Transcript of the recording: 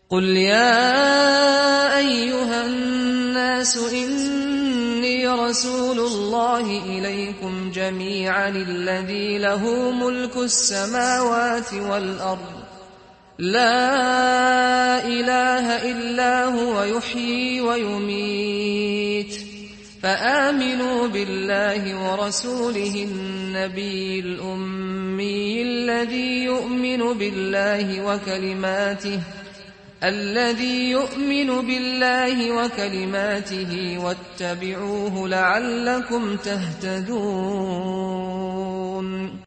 قل يا أيها الناس إني رسول الله إليكم جميعا الذي له ملك السماوات والأرض لا إله إلا هو يحيي ويميت فآمنوا بالله ورسوله النبي الأمي الذي يؤمن بالله وكلماته واتبعوه لعلكم تهتدون